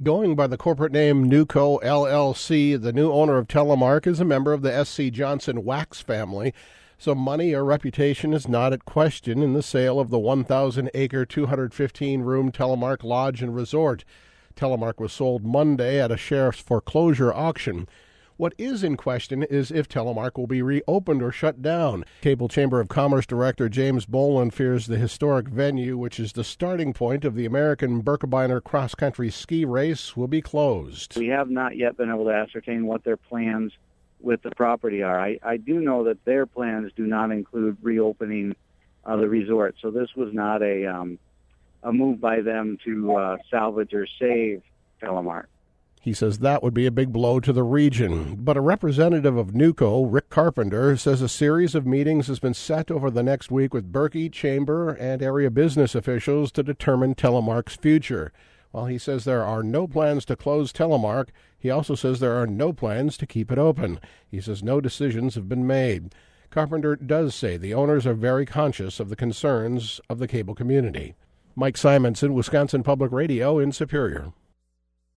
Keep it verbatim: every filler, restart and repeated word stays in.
Going by the corporate name Newco L L C, the new owner of Telemark is a member of the S C. Johnson Wax family, so money or reputation is not at question in the sale of the one thousand acre, two hundred fifteen room Telemark Lodge and Resort. Telemark was sold Monday at a sheriff's foreclosure auction. What is in question is if Telemark will be reopened or shut down. Cable Chamber of Commerce Director James Boland fears the historic venue, which is the starting point of the American Birkebeiner cross-country ski race, will be closed. We have not yet been able to ascertain what their plans with the property are. I, I do know that their plans do not include reopening uh, the resort, so this was not a, um, a move by them to uh, salvage or save Telemark. He says that would be a big blow to the region. But a representative of Newco, Rick Carpenter, says a series of meetings has been set over the next week with Berkey, Chamber, and area business officials to determine Telemark's future. While he says there are no plans to close Telemark, he also says there are no plans to keep it open. He says no decisions have been made. Carpenter does say the owners are very conscious of the concerns of the cable community. Mike Simonson, Wisconsin Public Radio in Superior.